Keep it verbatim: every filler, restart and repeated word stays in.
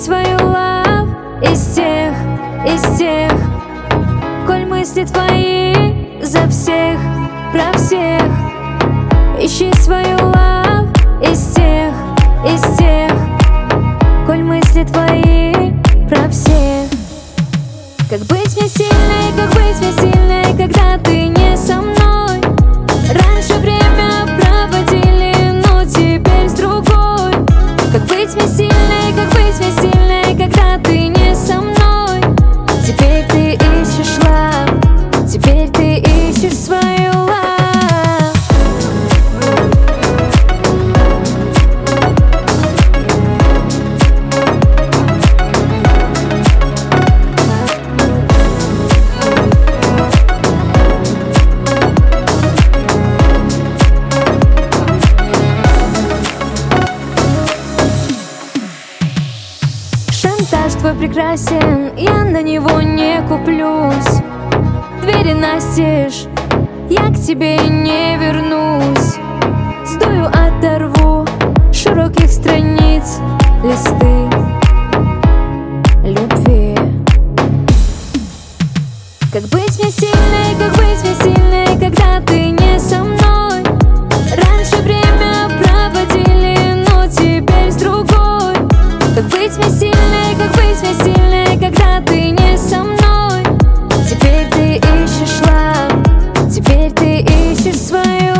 свою лав из тех, из тех. Коль мысли твои за всех, про всех. Ищи свою лав из тех, из тех. Коль мысли твои про всех. Как быть мне сильной, как быть мне сильной, когда ты не со мной? Раньше время проводили, но теперь с другой. Как быть мне сильной, как быть мне сильной, когда ты не со мной? Теперь ты ищешь лав, теперь ты ищешь свою лав. Шантаж твой прекрасен, я на него не куплюсь. Двери настежь, я к тебе не вернусь. Сдую, оторву широких страниц листы любви. Как быть мне сильной, как быть мне сильной, когда ты не со мной? Раньше время проводили, но теперь с другой. Как быть мне сильной, как быть мне сильной, когда ты не со мной? Теперь ты ищешь лав, теперь ты ищешь свою